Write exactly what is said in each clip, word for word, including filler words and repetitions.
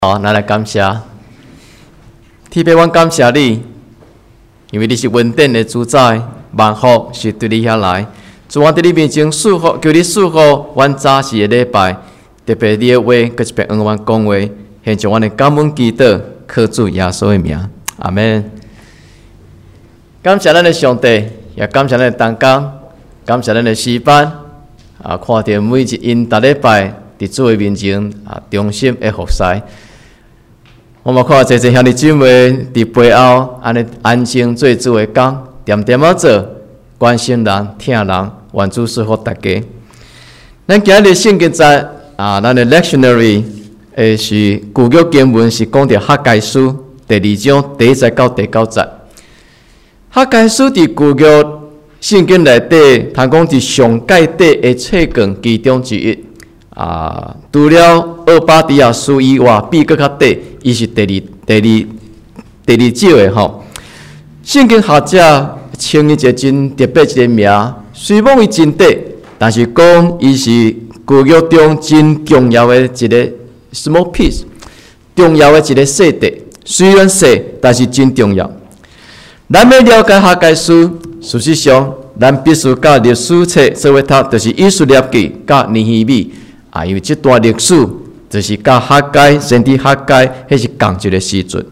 好，咱来感谢天父，阮感谢你，因为你是稳定的主宰，万福是对你遐来。主，我伫你面前祝福，求你祝福阮早时的礼拜，特别你的话，搁一遍向阮讲话，献上阮的感恩祈祷，靠主耶稣的名，阿门。感谢咱的上帝，也感谢咱的同工，感谢咱的诗班啊，看到每一因逐礼拜伫主的面前啊，忠心的服侍。我嘛看侪侪兄弟姊妹伫背后安尼安静做主的工，点点仔做，关心人、听人，愿主祝福大家。咱今日圣经在啊，咱的 lectionary 诶是旧约经文是讲到哈该书第二章第一节到第九节。哈该书伫旧约圣经内底，通讲是上界底的册卷其中之一。啊，除了俄巴底亚书以外，比搁较底，伊是第二、第二、第二少的吼。圣经学者称伊一个真特别一个名，虽讲伊真短，但是讲伊是旧约中真重要的一个 small piece， 重要的一个细节。虽然细，但是真重要。咱要了解哈该书，事实上，咱必须甲历史册做伙读，就是以斯列记甲尼希米。啊，因为这段历史就是甲哈该、先知哈该，迄是同一个时阵。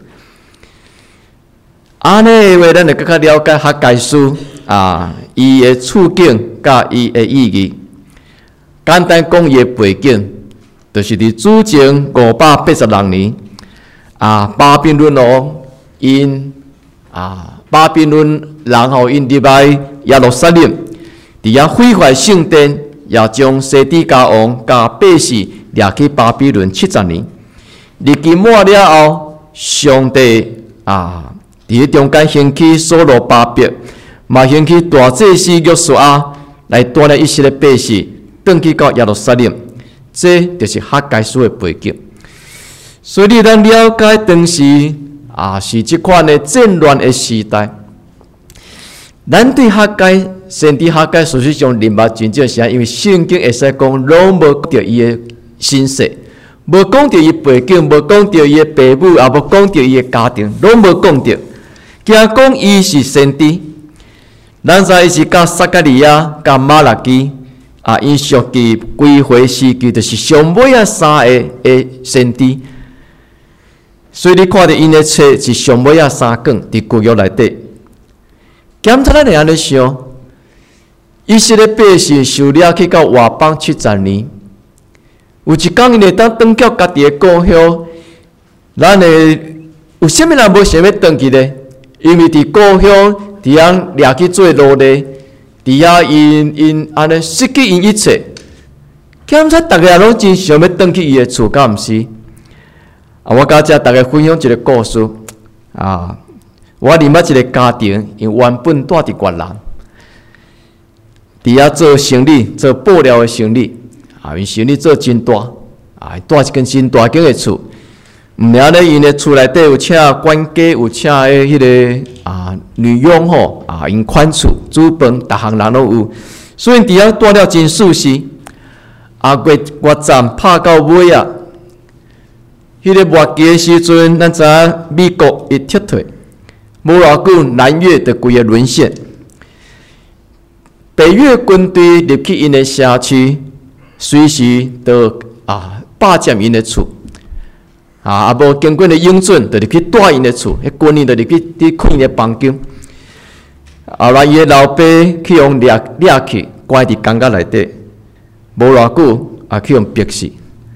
安尼的话，咱就更加了解哈该书啊，伊的处境甲伊的意义。简单讲，伊的背景，就是伫主前五百八十六年，啊，巴比伦王因啊，巴比伦人后因入来耶路撒冷，伫遐毁坏圣殿。也将西底家王甲百姓掠去巴比伦七十年。日期满了后，上帝啊，伫中间兴起所罗巴伯，嘛兴起大祭司约书亚来带领一些的百姓，转去到耶路撒冷。这就是哈该书的背景。所以咱了解当时啊，是即款的战乱的时代。咱对哈该。先知哈该事实上人物真正是因为圣经会使讲，拢无讲到伊的身世，无讲到伊背景，无讲到伊的父母，也无讲到伊的家庭，拢无讲到。惊讲伊是先知，咱知伊是甲撒加利亚、甲马拉基啊，因属于归回时期，就是上尾啊三个的先知。所以你看到因的册是上尾啊三卷伫旧约内底。检查咱会安尼想。以色列百姓受掠去到外邦七十年，有一天因会当转到家己的故乡，咱会有啥物人无想要转去呢？因为伫故乡伫遐掠去做奴隶，伫遐因因安尼失去因一切。检查大家拢真想要转去伊的厝，敢毋是？啊，我甲遮大家分享一个故事啊，我认捌一个家庭，因原本住伫越南。伫遐做生意，做布料的生意，啊，因生意做真大，啊，住一间真大间的厝。毋了咧，因的厝内底有请管家，有请诶迄个啊女佣吼，啊，因款厝、煮饭，逐项人拢有，所以伫遐住了真舒适。啊，月月站拍到尾啊，迄个末期的时阵，咱知影美国伊撤退，无偌久，南越就规个沦陷。北越军队入去因的社区，随时都啊霸占因的厝，啊啊无经过的英准，就入去带因的厝，迄军人就入去伫看因的房间，后来伊的老爸去用掠掠去，关伫监狱内底，无偌久啊去用逼死。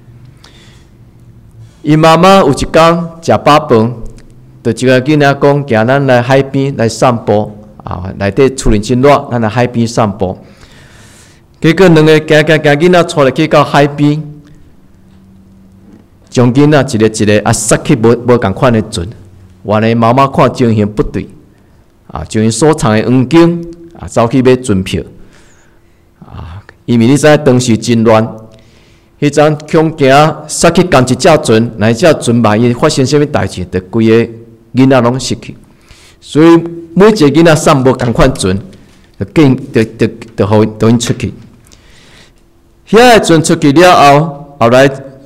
伊妈妈有一天食饱饭，就一个囡仔讲，行咱来海边来散步。啊，内底厝里真热，咱来海边散步。结果两个行行行囡仔带入去到海边，将囡仔一个一个啊塞去无无共款的船。原来妈妈看情形不对，啊，将因所藏的黄金啊走去买船票。啊，因为你知当时真乱，迄阵恐惊塞去共一只船，哪一只船万一发生什么代志，就规个囡仔拢失去。所以每一个囡仔送无共款船，就紧，就就就互就因出去。遐个船出去了后，后来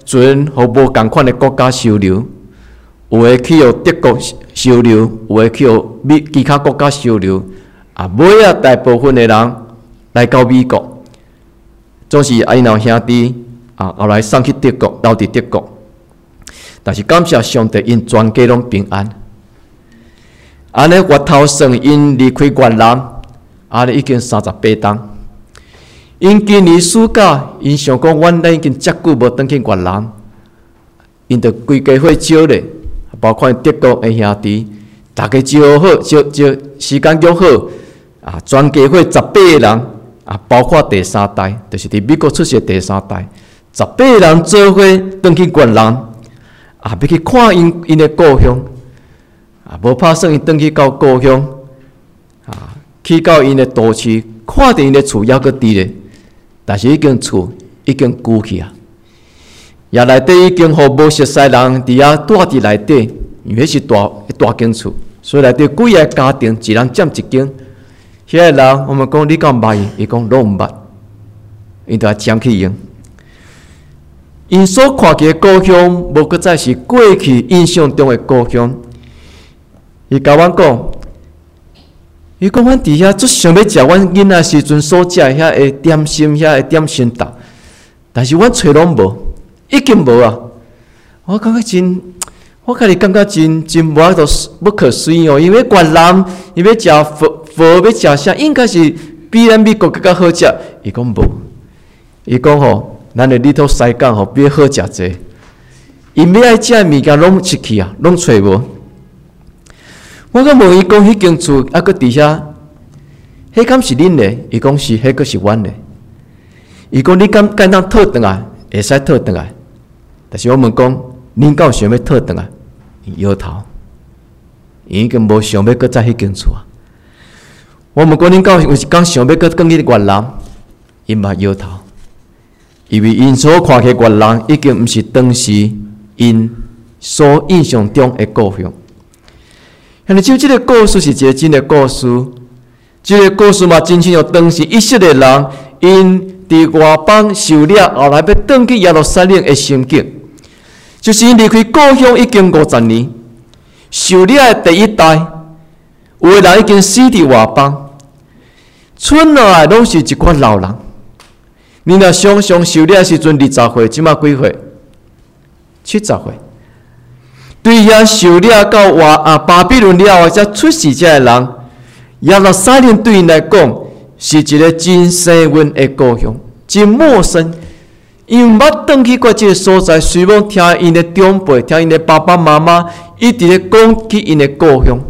船互无共款的国家收留，有诶去互德国收留，有诶去互美其他国家收留，啊，尾啊大部分的人来到美国，总是因老兄弟啊后来送去德国，留伫德国。但是感谢上帝，因全家拢平安。安尼月头算因离开越南，安尼已经三十八冬。因今年暑假，因想讲，阮咱已经遮久无转去越南，因着规家伙招咧，包括德国的兄弟，大家招好，招招时间约好，啊，全家伙十八个人，啊，包括第三代，就是伫美国出世的第三代，十八个人做伙转去越南。啊！要去看因因的故乡，啊，无拍算因转去到故乡，啊，去到因的都市，看到因的厝还阁伫咧，但是已经厝已经旧去啊，也内底已经互无熟悉人伫遐住伫内底，因为是大大间厝，所以内底几个家庭一人占一间。遐个人，我们讲你敢捌伊？伊讲拢毋捌，因着占去用。因所看见的故乡，无搁再是过去印象中的故乡。伊甲阮讲，伊讲阮伫遐最想要食阮囡仔时阵所食遐个点心，遐个点心豆，但是阮找拢无，已经无啊！我感觉真，我家己感觉真真无法度不可思议哦。因为越南伊要食佛佛要食啥，应该是比咱美国更加好食。伊讲无，伊讲吼。咱的里头西港吼比好食济，因要爱食的物件拢失去啊，拢找无。我甲问伊讲，迄间厝还阁伫遐，迄敢是恁的？伊讲是，迄阁是阮的。伊讲你敢敢当退转来？会使退转来。但是我问讲，恁敢有想要退转来？伊摇头，伊已经无想要阁在迄间厝啊。我问讲，恁敢有敢想要阁转去越南？伊嘛摇头。因为因所看起越南已经毋是当时因所印象中的故乡。像你就这个故事是一个真的故事，这个故事嘛，真像当时以色列人因伫外邦受了后来要转去耶路撒冷的心境，就是因离开故乡已经五十年，受了的第一代，有的人已经死伫外邦，剩下拢是一群老人。你若想想受了时阵二十岁，即马几岁？七十岁。对遐受了到外啊巴比伦了后才出世者的人，耶路撒冷对因来讲是一个真生温的故乡，真陌生。因毋捌转去过即个所在，随望听因的长辈，听因的爸爸妈妈一直咧讲起因的故乡。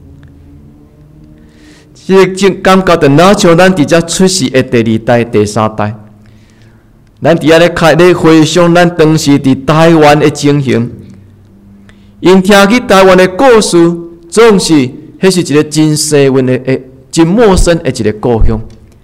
即个种感觉就哪像咱伫遮出世的第二代、第三代。咱伫遐咧开咧回想咱当时伫台湾的情形，因听起台湾的故事，总是迄是一个真生温的、真陌生的一个故乡。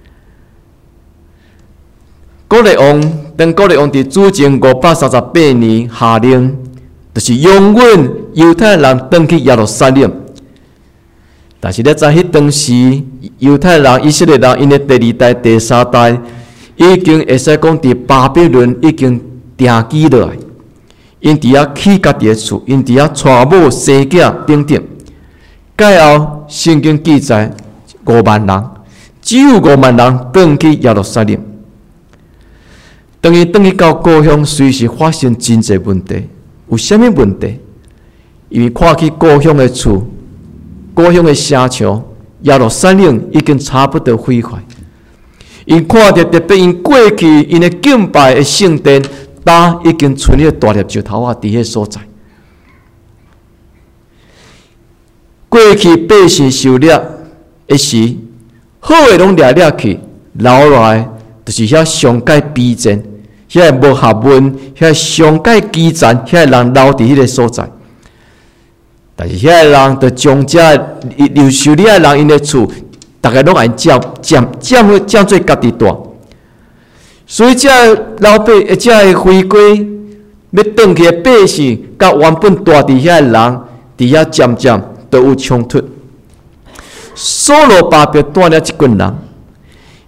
古列王，当古列王伫主前五百三十八年下令，就是永远犹太人转去耶路撒冷。但是咧，在迄当时，犹太人、以色列人，因的第二代、第三代。已经会使讲，伫巴比伦已经定居落来，因伫遐起家己的厝，因伫遐娶某生囝等等。盖后圣经记载五万人，只有五万人转去耶路撒冷。当伊转去到故乡，随时发生真侪问题。有啥物问题？因为看去故乡的厝、故乡的城墙，耶路撒冷已经差不多毁坏。因看到特别因过去因的敬拜的圣殿，搭已经剩了大粒石头啊！伫迄所在，过去百姓受了的时，好诶拢掠掠去，留落来就是遐上界卑贱、遐无学问、遐上界基层、遐人留伫迄个所在。但是遐人就将遮留受了人因的厝。大家拢爱占占占会占做家己大，所以这老百这的回归要转去的百姓，甲原本住伫遐的人，伫遐渐渐都有冲突。所罗巴伯带了一群人，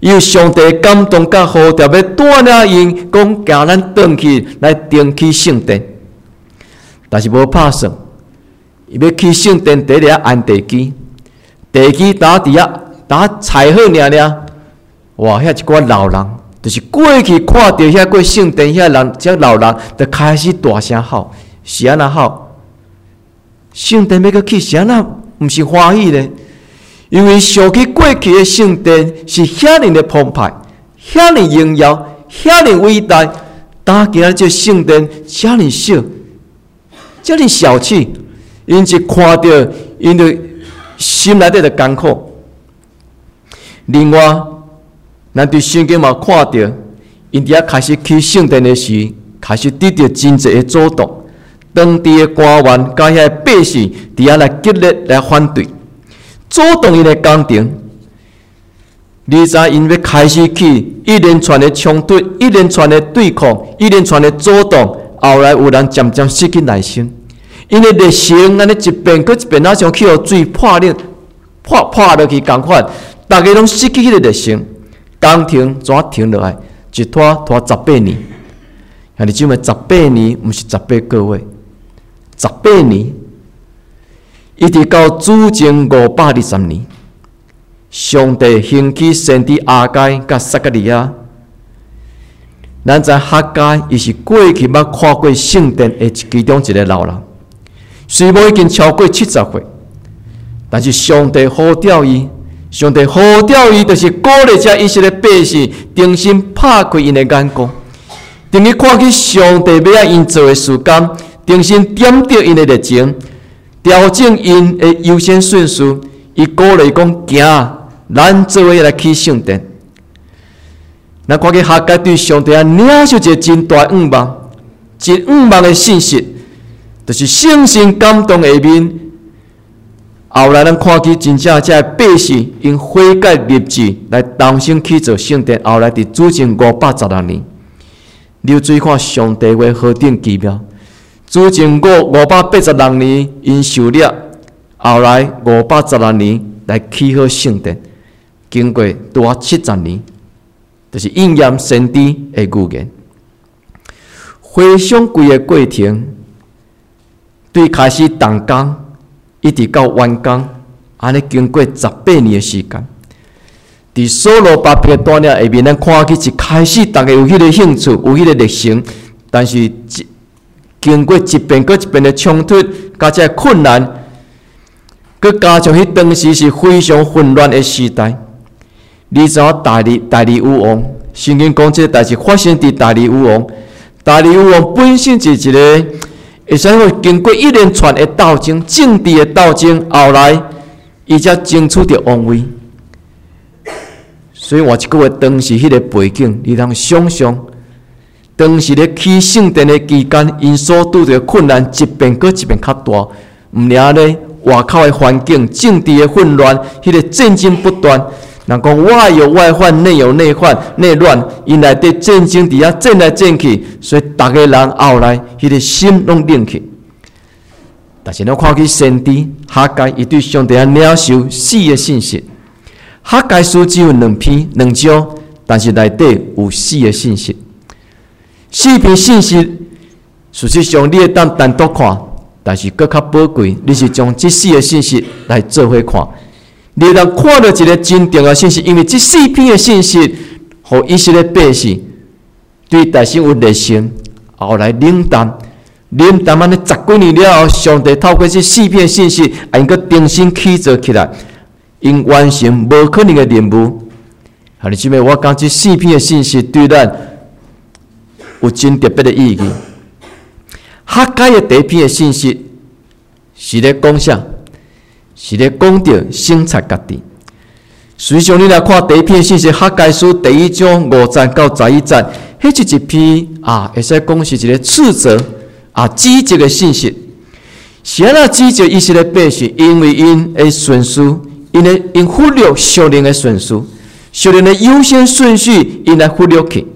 伊有上帝感动甲呼召，要带领因讲，行咱转去来登起圣殿。但是无拍算，伊要去圣殿第一个按地基，地基打伫遐打踩好尔尔，哇！遐一寡老人，就是过去看到遐过圣殿遐人，遮老人就开始大声吼，是安那吼？圣殿要阁去，是安那毋是欢喜咧？因为想起过去的圣殿是遐尼的澎湃，遐尼荣耀，遐尼伟大，但今仔这圣殿遮尼小，遮尼小气，因是看到，因就心内底就艰苦。另外，咱对圣经嘛看到，因伫遐开始去圣殿的时，开始得到真济的阻挡，当地的官员甲遐百姓伫遐来激烈来反对。阻挡因的工程，你知因要开始去一连串的冲突、一连串的对抗、一连串的阻挡，后来有人渐渐失去耐心，因为热心安尼一遍搁一遍，哪像去互水破冷、破破落去共款，大家拢失去迄个热心，工程怎啊停落来？一拖拖十八年，兄弟姊妹，十八年毋是十八个月，十八年。一直到主前五百二十年，上帝兴起先知哈该甲撒迦利亚。咱知哈该伊是过去捌看过圣殿的其中一个老人，虽无已经超过七十岁，但是上帝呼召伊，上帝呼召伊，就是鼓励遮以色列百姓重新拍开因的眼光，重新看去上帝要爱因做的事工，重新点着因的热情。调整因的优先顺序，伊鼓励讲行，咱做伙来去圣殿。咱看见哈该对上帝啊领受一个真大愿望，一愿望的信息，就是圣神感动下面。后来咱看见真正这百姓因悔改立志来重新去做圣殿，后来伫主前五百十六年，你有注意看上帝话何等奇妙。主前五五百八十六年，因受了，后来五百十六年来起好圣殿，经过多七十年，就是应验先知的预言。回想规个过程，对开始动工，一直到完工，安尼经过十八年的时间。伫所罗巴伯的带领下面，咱看起一开始大家有迄个兴趣，有迄个热情，但是经过一遍搁一遍的冲突，加这困难，搁加上迄当时是非常混乱的时代。你知影大利大利乌王，圣经讲这个代志发生伫大利乌王。大利乌王本身是一个，会使会经过一连串的斗争、政治的斗争，后来伊才争取着王位。所以换一句话，当时迄个背景，你通想象。当时咧起圣殿的期间，因所拄着困难一遍搁一遍较大，毋领咧外口的环境、政治的混乱，迄、那个战争不断。人讲外有外患，内有内患、内乱，因内底战争伫遐战来战去，所以逐个人后来迄、那个心拢冷去。但是咱看去先知哈该，伊对上帝啊领受四个信息。哈该书只有两篇两章，但是内底有四个信息。四篇信息，事实上你会当单独看，但是搁较宝贵，你是将这四个信息来做伙看。你会当看到一个真重要信息，因为这四篇的信息，互以色列百姓对大神有热心，后来冷淡，冷淡安尼十几年了后，上帝透过这四篇信息，因搁重新起造起来，因完成无可能的任务。兄弟姊妹，我讲这四篇的信息对咱有真特别的意义。哈该的第一篇的信息是咧讲啥？是咧讲到省察家己。实际上，你来看第一篇信息，哈该书第一章五节到十一节，迄是一篇啊，会使讲是一个斥责啊、指责的信息。是安怎指责以色列百姓？因为因的顺序，因的因忽略属灵的顺序，属灵的优先顺序，因来忽略去。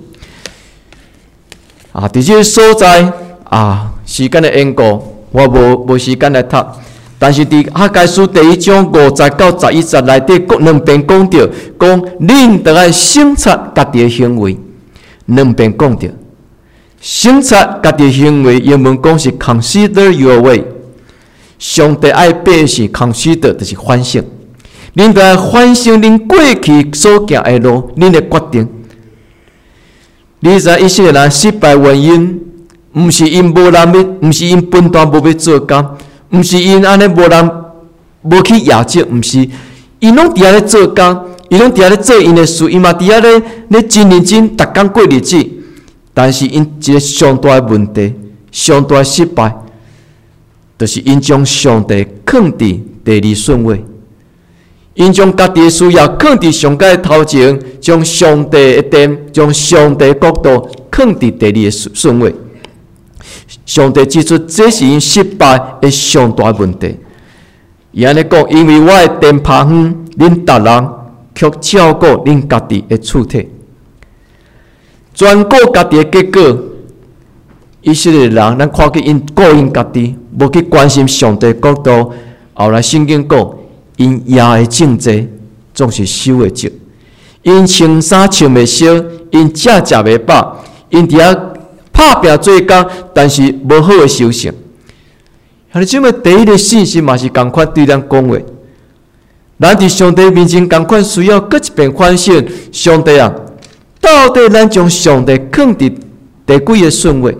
啊，伫这个所在啊，时间的缘故，我无无时间来读。 但是伫哈该书第一章五十到十一节内底，各两边讲到，讲恁得爱省察家己的行为，两边讲到省察家己的行为，英文讲是 consider your way。上帝爱百姓 consider 就是反省，恁得爱反省恁过去所行的路，恁的决定。你知以色列人失败原因，毋是因无人要，毋是因分段无要做工，毋是因安尼无人无去亚洲，毋是，因拢伫遐咧做工，伊拢伫遐咧做因的事，伊嘛伫遐咧咧真认真，逐工过日子。但是因一个上大的问题，上大的失败，就是因将上帝放伫第二顺位。因将家己的需要放伫上界的头前，将上帝的殿、将上帝的国度放伫第二个顺位。上帝指出，这是因失败的上大问题。伊安尼讲，因为我的殿趴远，恁逐人却照顾恁家己的厝体，专顾家己的结果。以色列人，咱看见因顾因家己，无去关心上帝的国度。后来圣经讲。因野的种济，总是收的少；因穿衫穿袂少，因食食袂饱，因伫遐拍拼做工，但是无好的收成。兄弟姊妹，第一个信息嘛是共款对咱讲话。咱伫上帝面前共款需要搁一遍反省：上帝啊，到底咱将上帝放伫第几个顺位？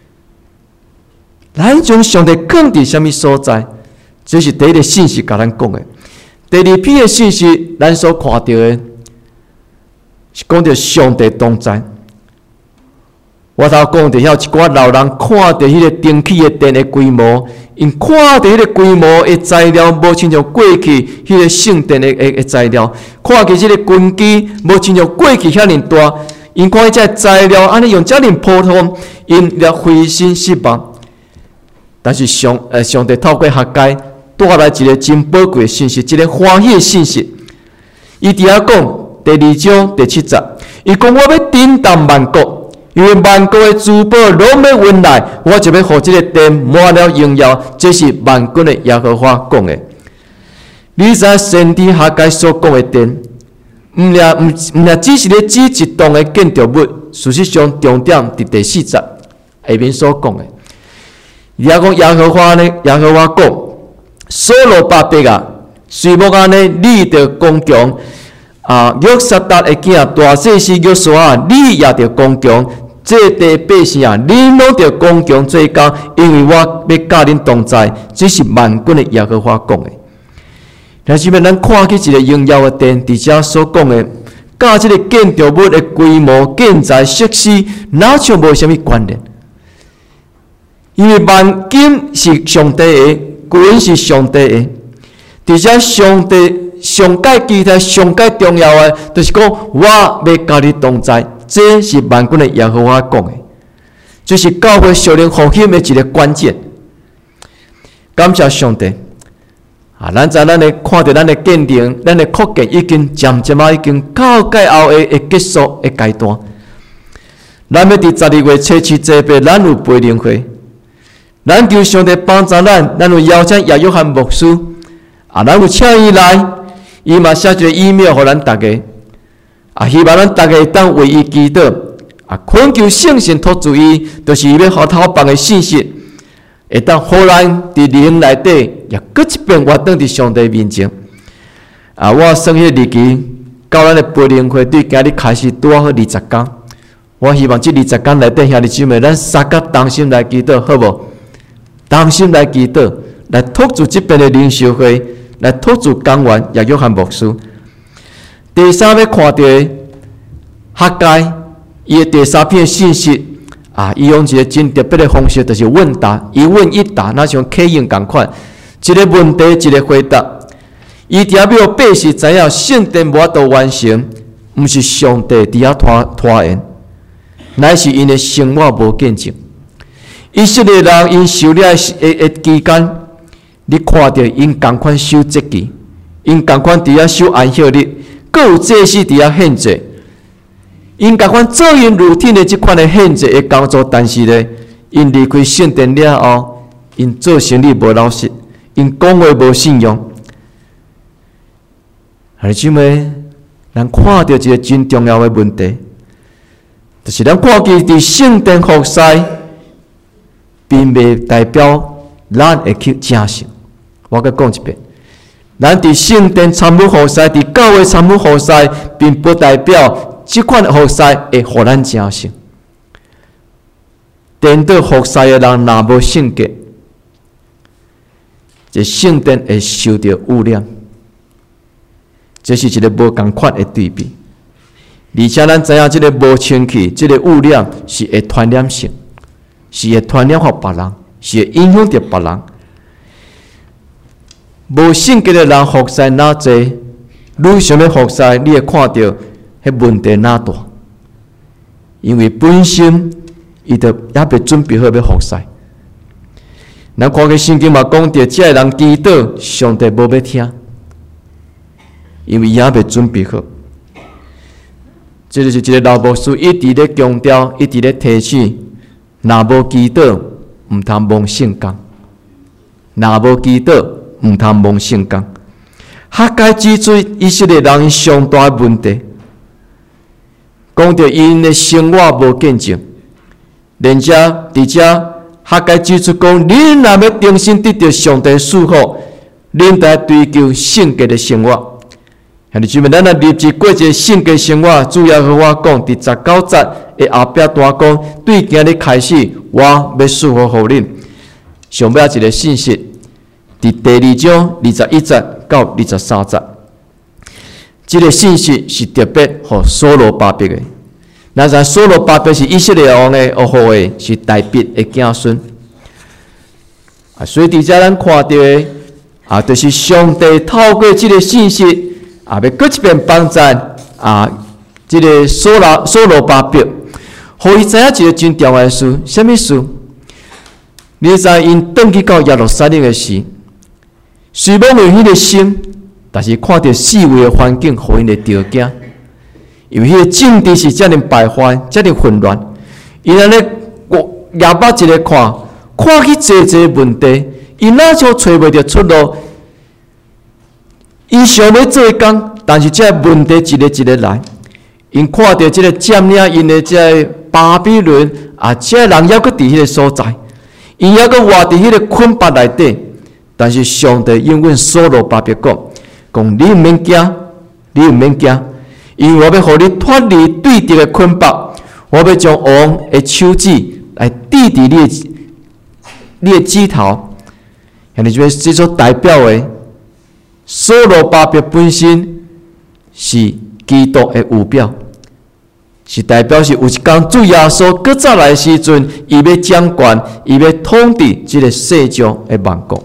咱将上帝放伫什么所在？这是第一个信息，甲咱讲的。第二篇的信息，咱所看到的是讲到上帝同在。我头讲到，遐有一寡老人看到迄个登起的殿的规模，因看到迄个规模的材料，无亲像过去迄个圣殿的的材料，看见即个根基无亲像过去遐尼大，因看即个材料安尼用遮尼普通，因了灰心失望。但是上呃上帝透过哈该。带来一个真宝贵的信息，一个欢喜的信息。伊伫遐讲第二章第七节，伊讲我要震动万国，因为万国的珠宝拢要运来，我就要互这个殿满了荣耀。这是万军的耶和华讲的。你知先知哈该所讲的殿，毋俩毋毋俩只是咧指一栋的建筑物，事实上重点伫第四节下面所讲的。伊遐讲耶和华呢，耶和华讲。所罗巴伯啊，虽莫安尼，你着刚强啊！约撒达的囝大祭司约书亚，你也着刚强。这地百姓啊，恁拢着刚强做工，因为我要甲恁同在。这是万军的耶和华讲的。但是，咱看去一个荣耀的殿，伫遮所讲的，甲这个建筑物的规模、建材、设施，哪像无啥物关联？因为万金是上帝的。quyền是上帝的，而且上帝上界其他上界重要的，就是讲我要甲你同在，这是万军的耶和华讲的，这是教会属灵复兴的一个关键。感谢上帝啊！咱在咱的看到咱的见证，咱的扩建已经渐渐啊，已经到界后的的结束的阶段。咱要伫十二月初七这边，咱有培灵会。咱求上帝帮助咱，咱有邀请亚约翰牧师，啊，咱有请伊来，伊嘛写一个 email 互咱大家，啊，希望咱大家当为伊祈祷，啊，恳求圣神托住伊，就是伊要互头放的信息，会当互咱伫灵内底也搁一遍活动伫上帝面前。啊，我算迄个日期，到咱的培灵会对今日开始拄好二十天，我希望这二十天内底兄弟姊妹，咱三个同心来祈祷，好无？同心来祈祷，来托住这边的领袖会，来托住讲员也约翰牧师。第三要看到哈该，伊的第三篇信息啊，伊用一个真特别的方式，就是问答，一问一答，那像考验共款，一个问题一个回答。伊伫遐要百姓知影圣殿无法度完成，毋是上帝伫遐拖拖延，乃是因的生活无见证。以色列人因受了的的期间，你看到因共款守节期，因共款伫遐守安息日，各有祭司伫遐献祭，因共款做因如天的即款的献祭的工作，但是呢，因离开圣殿了后，因做生意无老实， 因讲话无信用。弟兄姊妹，咱看到一个真重要的问题，就是咱看见伫圣殿服侍，并未代表咱会去正信。我再讲一遍，咱伫圣殿参与服侍，伫教会参与服侍，并不代表这款服侍会互咱正信。颠倒服侍的人若无圣洁，这圣殿会受到污染。这是一个无同款的对比，而且咱知影，这个无清气，这个污染是会传染性，是会传染给别人，是会影响到别人。无圣洁的人服侍哪济，愈想要服侍，你会看到迄问题哪大，因为本身伊就也未准备好要服侍。咱看个圣经嘛讲到，这个人祈祷，上帝无要听。因为伊还未准备好，这就是一个老牧师一直咧强调，一直咧提醒：若无祈祷，毋通忘圣工；若无祈祷，毋通忘圣工。哈该指出以色列人上大的问题，讲到因的生活无见证，连遮伫遮哈该指出讲：恁若要重新得到上帝祝福，恁得追求圣洁的生活。兄弟姊妹，咱若立志过一个圣洁生活，主要和我讲，伫十九节的后壁大讲，对今日开始，我要祝福互恁。上尾一个信息，伫第二章二十一节到二十三节，这个信息是特别互所罗巴伯的。咱知所罗巴伯是以色列王的恶后裔，是大卫的子孙。啊，所以伫遮咱看到的啊，就是上帝透过这个信息。啊，要搁一遍帮赞啊！这个所罗所罗巴伯，互伊知影一个真重要的事，什么事？你知因转去到耶路撒冷的时，虽然有迄个心，但是看到四围的环境，互因会着惊，因为迄个政治是遮尔败坏，遮尔混乱。伊安尼哑巴一个看，看去济济问题，伊哪像找袂着出路？因想要做工，但是这问题一个一个来。因看到这个占领因的这个巴比伦啊，这人还阁伫迄个所在，因还阁活伫迄个捆绑内底。但是上帝永远所罗巴伯讲，讲你毋免惊，你毋免惊，因为我要互你脱离对敌的捆绑，我要将王的手指来抵伫你的你的指头。兄弟姊妹，这所代表的。所罗巴伯本身是基督的预表，是代表是有一天主耶稣搁再来的时阵，伊要掌权，伊要统治这个世上的万国。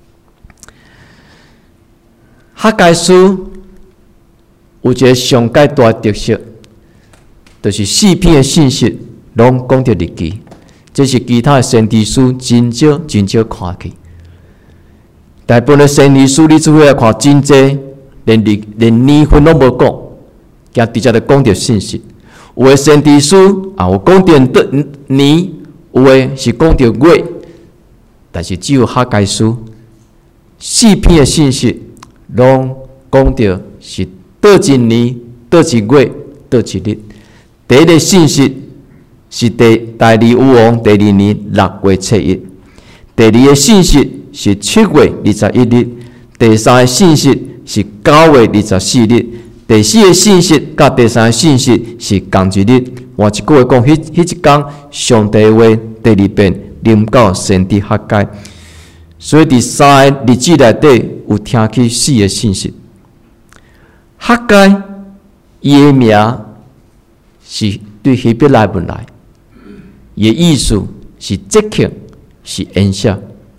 哈该书有一个上界大的特色，就是四篇的信息拢讲到日记，这是其他的先知书真少真少看去。大部分的先知书，你只会来看真济，连日连年份拢无讲，今直接就讲到信息。有的先知书啊，有讲到年，有的是讲到月，但是只有哈该书四篇的信息，拢讲到是倒一年、倒一月、倒一日。第一个信息是第第二武王第二年六月七日，第二个信息。是七月二十一日，第三个信息是九月二十四日，第四个信息甲第三个信息是同一日。换一句话讲，迄迄一天，上帝话第二遍临到先知哈该，所以第三个日子内底有听起四个信息。哈该伊的名是对希伯来文来，伊的意思是节庆，是恩赦。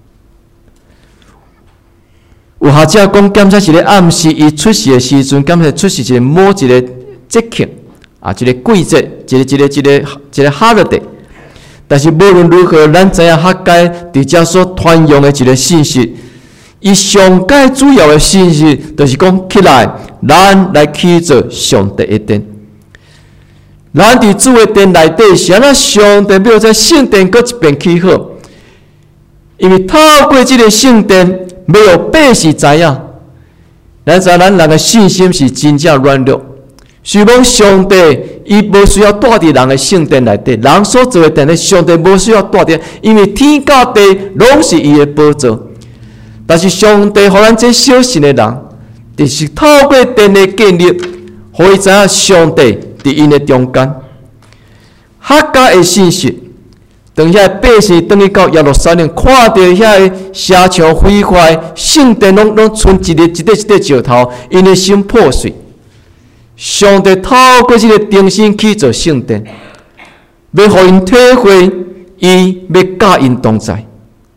有学者讲，检测是咧暗示伊出世的时阵，检测出世一个某一个节庆啊，一个季节，一个一个一个一个 holiday。但是无论如何，咱知影哈该伫遮所传扬的一个信息，伊上界主要的信息，就是讲起来，咱来起做上帝的殿。咱伫主的殿内底，是安怎上帝要在圣殿搁一遍起好？因为透过这个圣殿。 没有百是知影，咱知咱人的信心是真正软弱。希望上帝伊无需要住伫人的圣殿内底，人所做的殿咧，上帝无需要住伫，因为天甲地拢是伊的宝座。但是上帝互咱这小信的人，就是透过殿的建立，互伊知影上帝伫因的中间。客家的信息，当遐百姓转去到耶路撒冷，看到遐个城墙毁坏，圣殿拢拢剩一个一块一块石头，因的心破碎。上帝透过这个重新去做圣殿，要互因体会，伊要教因同在，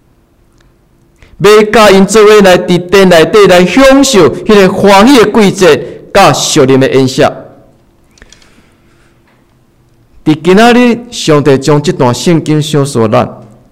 要教因做伙来伫殿内底来享受迄个欢喜的季节，甲属灵的恩赐。伫今仔日，上帝将这段圣经小说咱，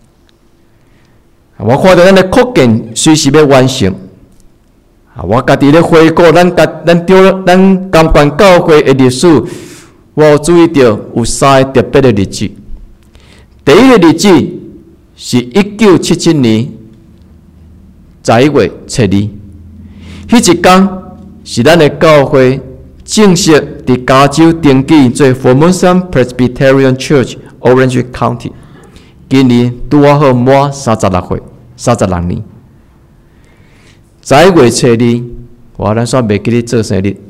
我看到咱的课件随时要完成。我家己咧回顾咱家咱中咱甘关教会的历史，我有注意到有三个特别的日子。第一个日子是一九七七年十一月初二，迄一天是咱的教会正式伫加州登记做 Formosan Presbyterian Church Orange County。今年拄啊好满三十六岁，三十六年。十一月初二，我咱煞袂记你做生日，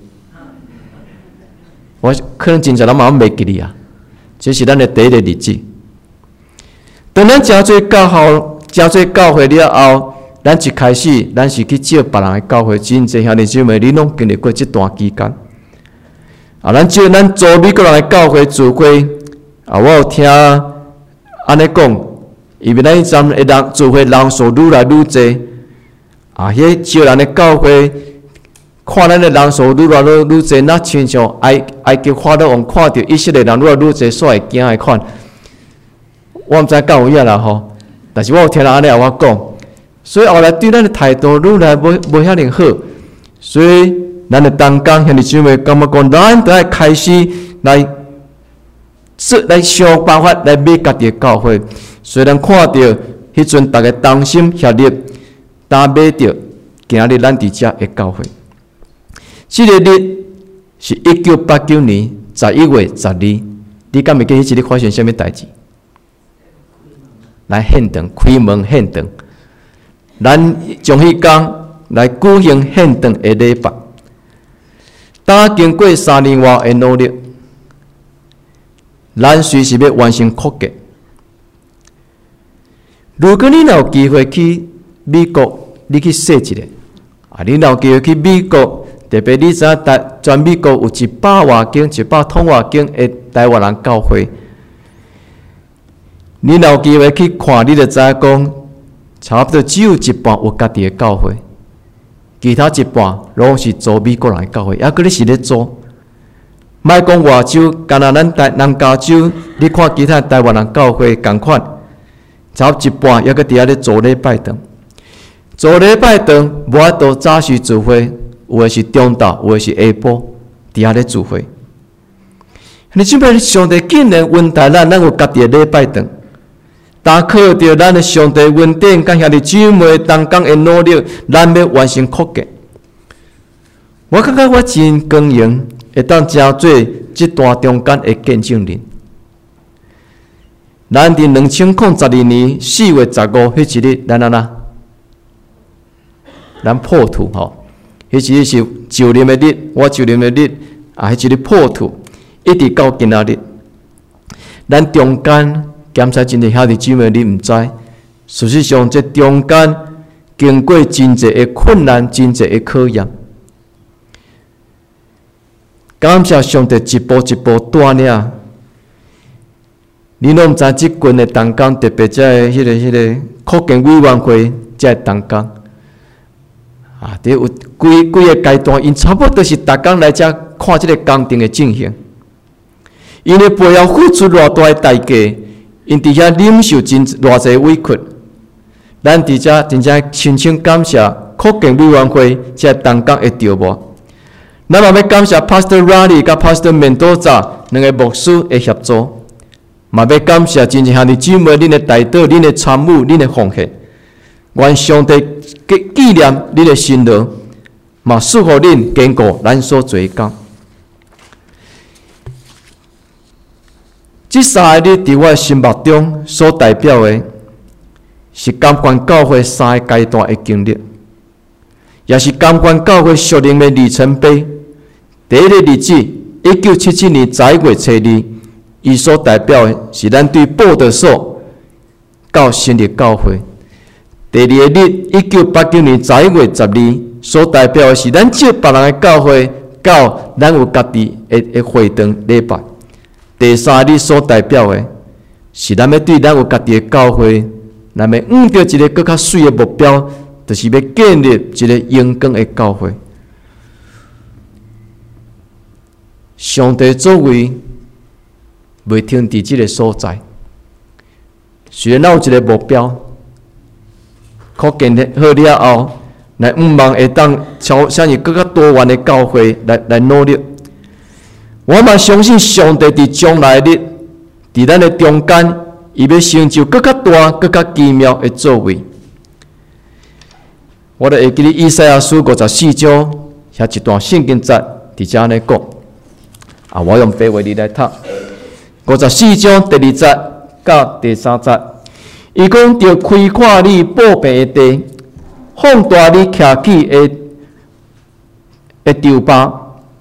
我可能真侪人嘛袂记你啊。这是咱的第一个日子。当咱真侪教校、真侪教会了后，咱一开始咱是去借别人的教会，真侪兄弟姊妹，你拢经历过这段期间。啊，咱借咱做美国人的教会聚会，啊，我有听安尼讲，因为咱迄阵的人聚会人数愈来愈侪。啊！迄招人的教会，看咱的人数愈来愈愈侪，那亲像埃埃及法老王看到以色列人愈来愈侪，煞会惊的款。我毋知敢有影啦吼，但是我有听人安尼甲我讲，所以后来对咱的态度愈来无无遐尼好，所以咱的同工兄弟姊妹感觉讲，咱得爱开始来说来想办法来买家己的教会，所以咱看到迄阵逐个同心协力。搭买着今日咱伫遮的教会，这个日是一九八九年十一月十二。你敢袂记迄一日发生什么代志？来献堂开门献堂，咱将迄天来举行献堂的礼拜。当经过三年外的努力，咱随时要完成课程。如果你若有机会去美国，你去说一下，啊，你若有机会去美国，特别你知影台全美国有一百外间、一百通外间的台湾人教会，你若有机会去看，你就知影讲，差不多只有一半有家己的教会，其他一半拢是做美国人的教会，抑个你是咧做。莫讲外州，干那咱台南加州，你看其他台湾人教会共款，差不多一半抑个伫遐咧做礼拜堂。做礼拜堂，无法度早时聚会，有诶是中昼，有诶是下晡，伫遐咧聚会。你即摆上帝竟然恩待咱，咱有家己诶礼拜堂，但靠着咱诶上帝恩典，甲兄弟姊妹同工诶努力，咱要完成课程。我感觉我真光荣，会当真做即段中间诶见证人。咱伫两千零十二年四月十五迄一日，咱安那？咱破土吼，迄一日是就任的日，我就任的日，啊，迄一日破土，一直到今仔日。咱中间检查真侪兄弟姊妹，你毋知，事实上这中间经过真侪的困难，真侪的考验。感谢上帝一步一步带领。你拢毋知即群的同工，特别在迄个迄个课程委员会才同工。啊！伫有几几个阶段，因差不多是逐工来遮看即个工程的进行。因为背后付出偌大的代价，因伫遐忍受真偌济委屈。咱伫遮真正深深感谢课程委员会遮同工的着墨。咱嘛要感谢 Pastor Riley 甲 Pastor Mendoza 两个牧师的协助，嘛要感谢真正兄弟姊妹恁的带导、恁的参与、恁的奉献。 愿上帝纪念你的辛劳，嘛赐予恁坚固咱所做工。这三个日伫我心目中所代表的，是感官教会三个阶段的经历，也是感官教会属灵的里程碑。第一个日子，一九七七年十一月初二，伊所代表的是咱对报德所到新的教会。第二个日，一九八九年十一月十二，所代表的是咱接别人的教会到咱有家己的的会堂礼拜。第三日所代表的是咱要对咱有家己的教会，咱要按照一个更较水的目标，就是要建立一个阳光的教会。上帝作为袂停伫即个所在，虽然咱有一个目标，可建立好了后，来毋望会当朝向以更较多元的教会来来努力。我嘛相信上帝伫将来日，伫咱的中间，伊要成就更较大、更较奇妙的作为。我著会记咧以赛亚书五十四章遐一段圣经节，伫遮安尼讲。啊，我用白话字来读。五十四章第二节到第三节，伊讲着开阔你宝贝的地，放大你徛起的的troug巴。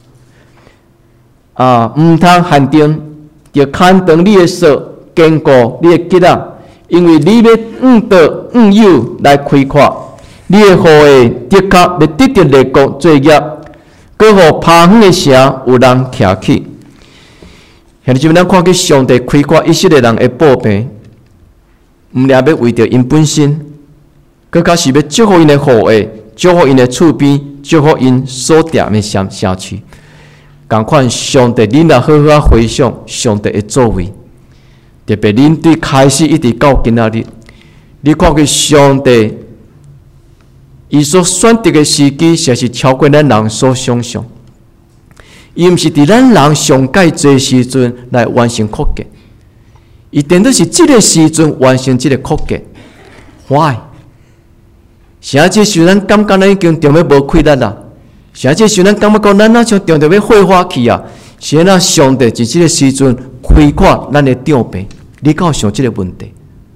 啊，毋通限定，着牵长你的手，坚固你的脊仔，因为你要按道按友来开阔，你的后裔的确要得到列国作业，搁互趴远的城有人徛起。兄弟姊妹，咱看见上帝开阔以色列人的宝贝，毋掠要为着因本身，搁较是要祝福因的后裔，祝福因的厝边，祝福因所踮的城城区。共款，上帝，恁若好好啊回想上帝的作为，特别恁对开始一直到今仔日，你看见上帝伊所选择的时机，实是超过咱人所想象。伊毋是伫咱人上界做时阵来完成扩建，伊定都是即个时阵完成即个扩建。Why？ 啥即时咱感觉咱已经中要无气力啦？啥即时咱感觉讲咱那像中着要火花去啊？是那上帝伫即个时阵开阔咱的长辈，你敢有想即个问题？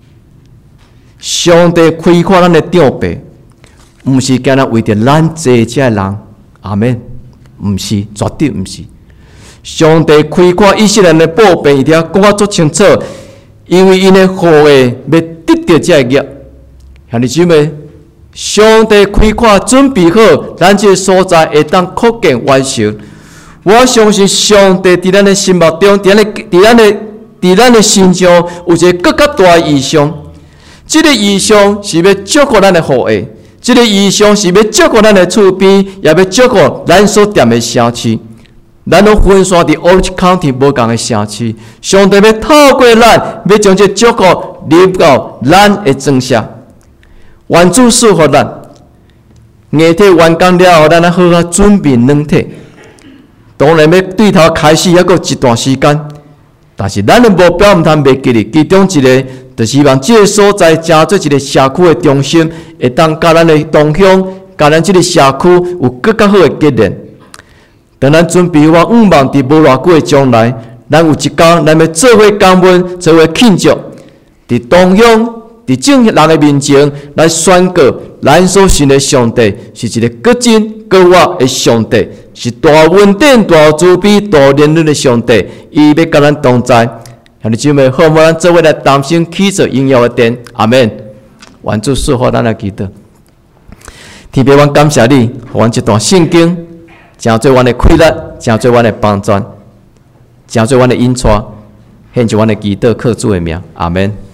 上帝开阔咱的长辈，毋是干那为着咱这遮人，阿免。毋是，绝对毋是。上帝开阔以色列人的宝贝，伊条讲啊足清楚，因为因的后裔要得到这个业。兄弟姊妹，上帝开阔准备好，咱这个所在会当扩建完成。我相信上帝伫咱的心目中，伫咱的伫咱的伫咱的心中有一个更加大的意向。这个意向是要祝福咱的后裔。这个意向是要照顾咱的厝边，也要照顾咱所踮的城市。咱都分散伫 Orange County 无共的城市，上帝要透过咱，要将这照顾入到咱的庄下。愿主赐福咱，硬体完工了后，咱要好好准备软体。当然要对头开始，还阁一段时间。但是咱的目标毋通袂记哩，其中一个。就希望这个所在成做一个社区的中心，会当甲咱的同乡、甲咱这个社区有更较好的结连。当咱准备我五望伫无偌久的将来，咱有一天咱要做伙感恩，做伙庆祝，伫同乡、伫众人的面前来宣告，咱所信的上帝是一个各真各活的上帝，是大恩典、大慈悲、大怜悯的上帝，伊要甲咱同在。兄弟姊妹，好，我们做伙来同心起做荣耀的殿，阿门。愿主赐福咱来祈祷。天父，阮感谢你，予阮一段圣经，真做阮的快乐，真做阮的帮助，真做阮的引带，献上阮的祈祷，靠主的名，阿门。